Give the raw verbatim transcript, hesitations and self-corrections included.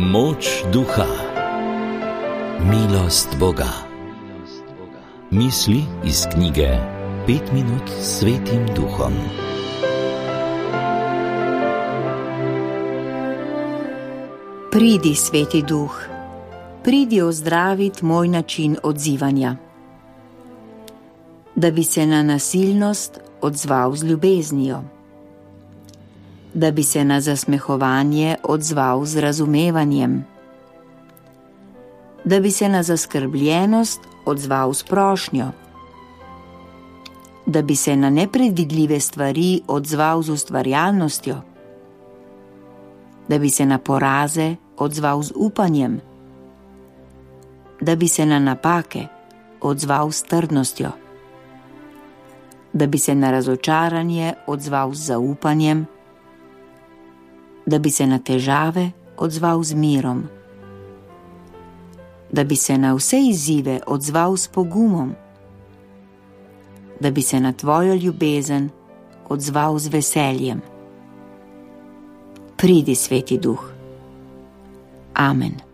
Moč duha, milost Boga. Misli iz knjige Pet minut s Svetim Duhom. Pridi, Sveti Duh, pridi ozdravit moj način odzivanja, da bi se na nasilnost odzval z ljubeznijo, da bi se na zasmehovanje odzval z razumevanjem, da bi se na zaskrbljenost odzval s prošnjo, da bi se na nepredvidljive stvari odzval z ustvarjalnostjo, da bi se na poraze odzval z upanjem, da bi se na napake odzval s trdnostjo, da bi se na razočaranje odzval z zaupanjem, da bi se na težave odzval z mirom, da bi se na vse izzive odzval s pogumom, da bi se na tvojo ljubezen odzval z veseljem. Pridi, Sveti Duh. Amen.